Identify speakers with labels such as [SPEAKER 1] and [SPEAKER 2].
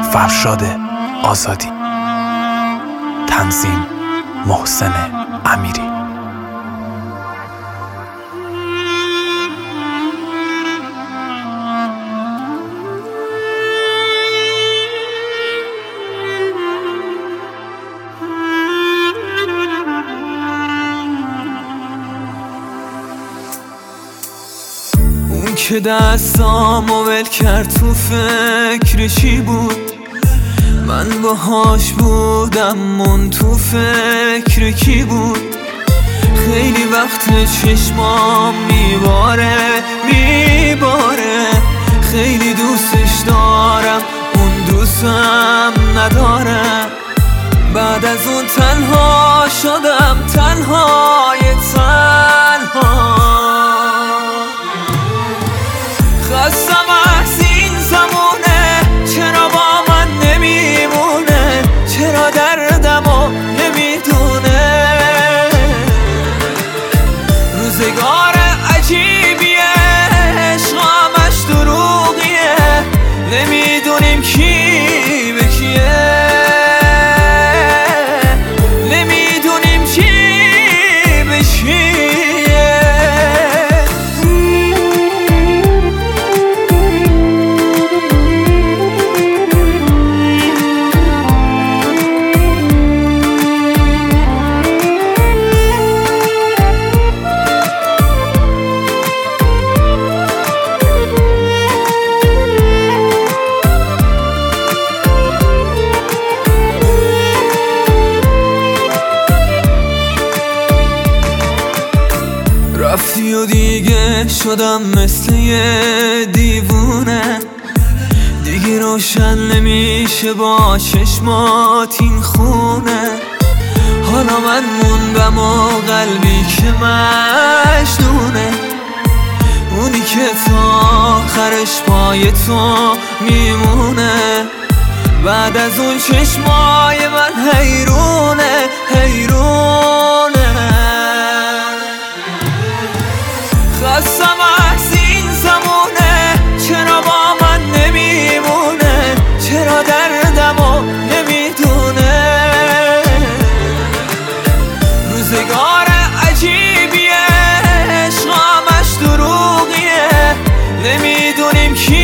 [SPEAKER 1] فرشاد آزادی. تنظیم محسن امیری.
[SPEAKER 2] اون که دستامو ول کرد تو فکر چی بود، من باهاش بودم من تو فکر کی بود. خیلی وقت چشمام میباره خیلی دوستش دارم اون دوستم نداره. بعد از اون تنها شدم تنها. خستم از این زمونه، چرا با من نمیمونه، چرا دردمو نمیدونه. روزگار عجیبیه، عشقامش دروغیه، نمیدونیم کی به کیه، نمیدونیم کی به کیه. رفتی و دیگه شدم مثل یه دیوونه، دیگه روشن نمیشه با چشمات این خونه. حالا من موندم و قلبی که مجنونه، اونی که تا آخرش پای تو میمونه. بعد از اون چشمای من حیرونه. خستم از این زمونه، چرا با من نمیمونه، چرا دردمو نمیدونه. روزگار عجیبیه، عشقامش دروغیه، نمیدونیم کی